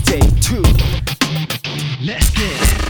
Take two. Let's get it.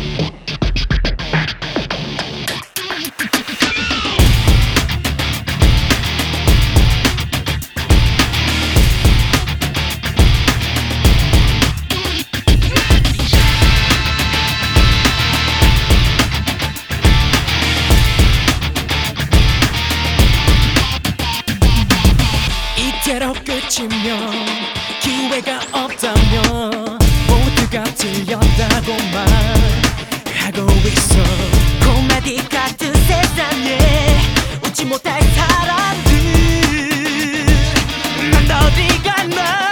이대로 끝이면 기회가 없다면 모두가 틀렸다고만 하고 있어. 코미디 같은 세상에 웃지 못할 사람들 난 어디 갔나.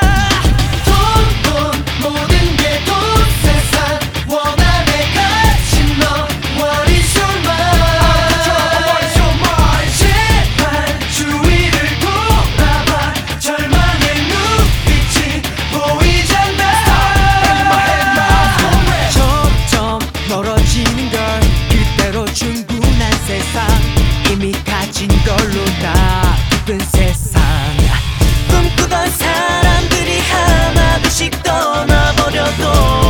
돈 모든 게 돈 세상 원한의 가치 너 What is your mind? What is your mind? 제발 주위를 돌아봐 절망의 눈빛이 보이잖아. 점점 멀어지는 걸 그대로 충분한 세상 이미 가진 걸로 다 기쁜 세상. 꿈꾸던 사람들이 하나둘씩 떠나버려도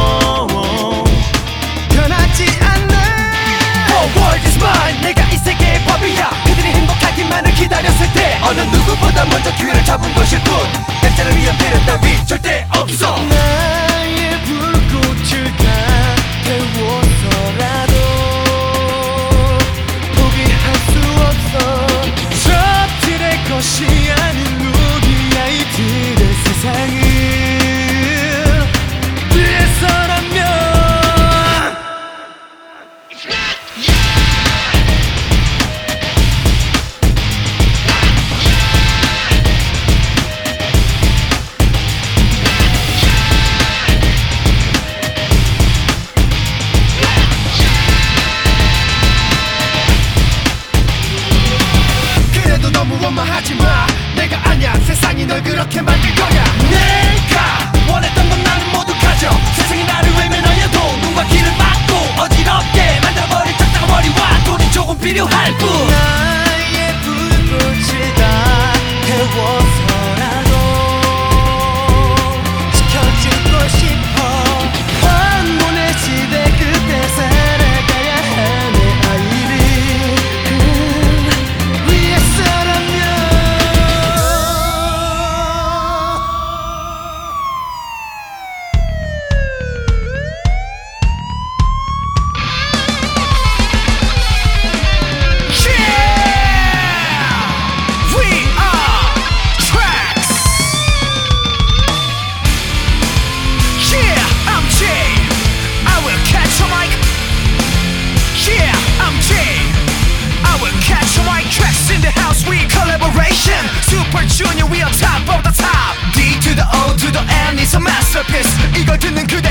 변하지 않는 The world is mine 내가 이 세계의 법이야. 그들이 행복하기만을 기다렸을 때 어느 누구보다 먼저 기회를 잡은 것일 뿐 약자를 위한 배려 따위 절대 없어. 나의 불꽃을 다 태워서라도 포기할 수 없어. 저들의 것이 아닌 우리 아이들의 세상을 위해서라면 그래도 너무 원망하지마. 내가 아냐 세상이 널 그렇게 만들 거야. 내가 원했던 건 나는 모두 가져. 세상이 나를 외면하여도 눈과 귀를 막고 어지럽게 만들어버릴 적다가 머리와 돈이 조금 필요할 뿐. 나의 불꽃을 다 태워서라도 지켜주고 싶어. 환문의 시대 끝에 살아가야 하는 아이를 위해서라면 We are Trax. Yeah, I'm Jay. I will catch a mic. Yeah, I'm Jay. I will catch a mic. Trax in the house. We collaboration. Super Junior, we are top of the top. D to the O to the N is a masterpiece. 이걸 듣는 그